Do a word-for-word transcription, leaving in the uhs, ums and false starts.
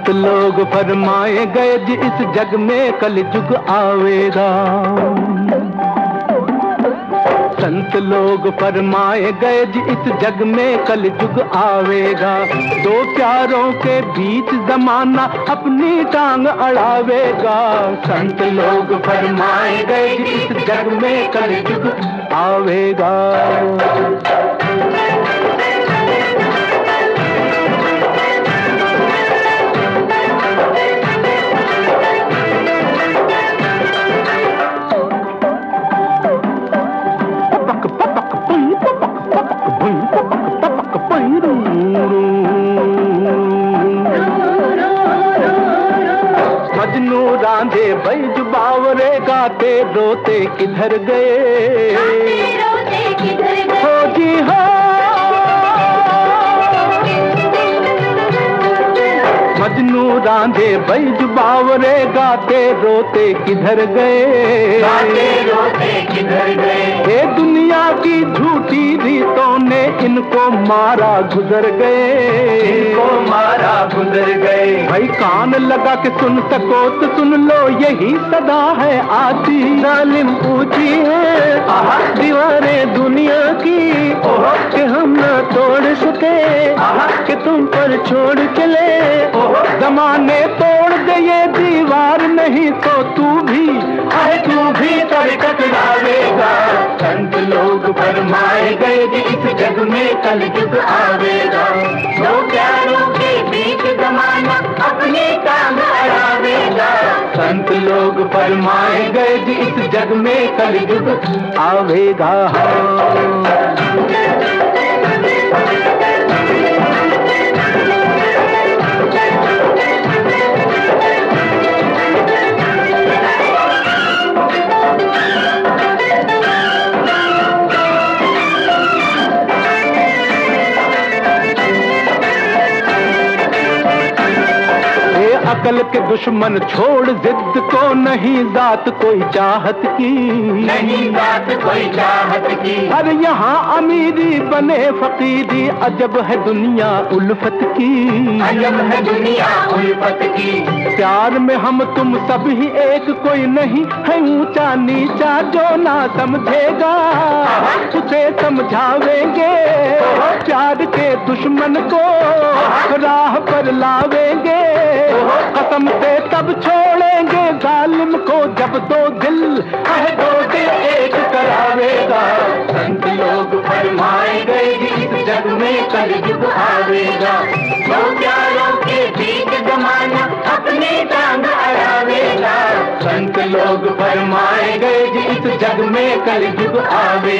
संत लोग फरमाए गए जी इस जग में कलयुग आवेगा। संत लोग फरमाए गए जी इस जग में कलयुग आवेगा। दो प्यारों के बीच जमाना अपनी टांग अड़ावेगा। संत लोग फरमाए गए जी इस जग में कलयुग आवेगा। मजनू रांधे बैज बावरे गाते रोते किधर गए, हो जी हो। मजनू रांधे बैज बावरे गाते रोते किधर गए, गाते रोते किधर गए। ये दुनिया की झूठी रीतों ने इनको मारा गुजर गए, इनको मारा गुजर गए। भाई कान लगा के सुन सको तो सुन लो यही सदा है आती। जालिम ऊंची है दीवारें दुनिया की कि हम न तोड़ सके, कि तुम पर छोड़ चले। जमाने तोड़ दे ये दीवार नहीं तो तू भी है तू भी तर टकरावेगा। संत लोग फरमाए गए जी इस जग में कलयुग आवेगा। दो प्यारों के बीच जमाना अपनी टांग अड़ावेगा। संत लोग फरमाए गए जी इस जग में कलयुग आवेगा। अकल के दुश्मन छोड़ जिद को, नहीं जात कोई चाहत की, नहीं जात कोई चाहत की। अरे यहाँ अमीरी बने फकीरी अजब है दुनिया उल्फत की, अजब है दुनिया उल्फत की। प्यार में हम तुम सब ही एक, कोई नहीं है ऊंचा नीचा जो ना समझेगा उसे समझावेंगे। प्यार के दुश्मन को राह पर लावेंगे, कसम से तब छोड़ेंगे जालिम को जब दो दिल है दो दिल एक करावेगा। संत लोग फरमाए गए जी इस जग में कलयुग आवेगा। दो प्यारों के बीच जमाना अपनी टांग अड़ावेगा। संत लोग फरमाए गए जी इस जग में कलयुग आवेगा।